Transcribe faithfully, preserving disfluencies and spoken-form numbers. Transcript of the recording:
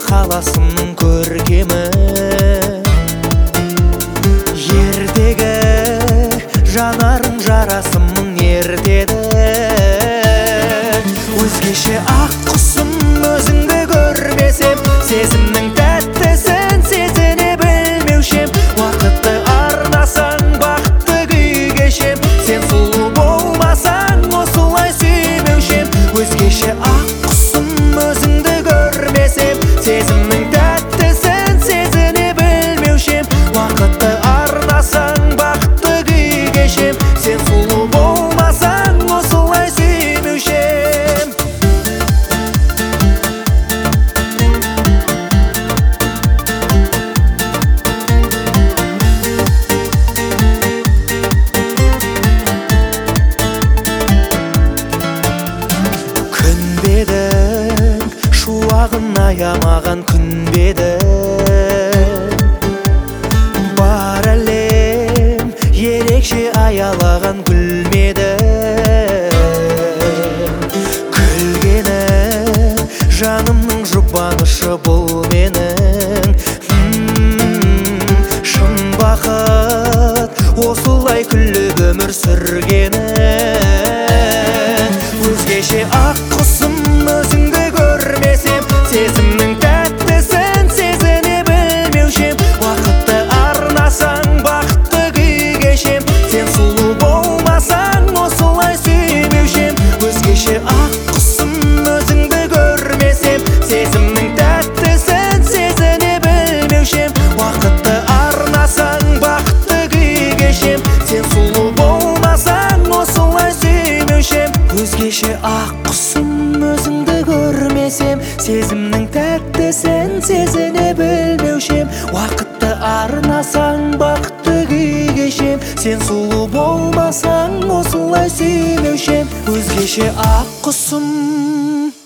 қаласымның көркемі. Ертегі жанарың жарасымның ертеді. Өзгеше ақ құсым өзіңді көрмесем, сезімнің тәттісін сезіне білмеушем. Уақытты арнасаң бақытты күй кешем, сен сұлу болмасаң осылай сүймеушем. Өзгеше ақ құсым өзіңді көрмесем, сезімнің тәттісін сезіне білмеушем. Уақытты арнасаң бақытты күй кешем, сен сұлу болмасаң осылай сүймеушем. Күнбедің шуағын аямаған күнбедің, бар әлем ерекше аялаған гүлмедің. Күлгені жанымның жұбанышы бұл менің. М, шын бақыт осылай күліп өмір сүргені. Өзгеше ақ құсым өзіңді көрмесем, сезімнің тәттісін сезіне білмеушем. Уақытты арнасаң бақытты күй кешем, сен сұлу болмасаң осылай сүймеушем. Өзгеше ақ құсым өзіңді көрмесем, сезімнің тәттісін сезіне білмеушем. Уақытты арнасаң бақытты күй кешем, сен сұлу болмасаң осылай сүймеушем. Өзгеше ақ құсым өзіңді көрмесем, сезімнің тәттісін сезіне білмеушем. Уақытты арнасаң бақытты күй кешем, сен сұлу болмасаң осылай сүймеушем. Өзгеше ақ құсым.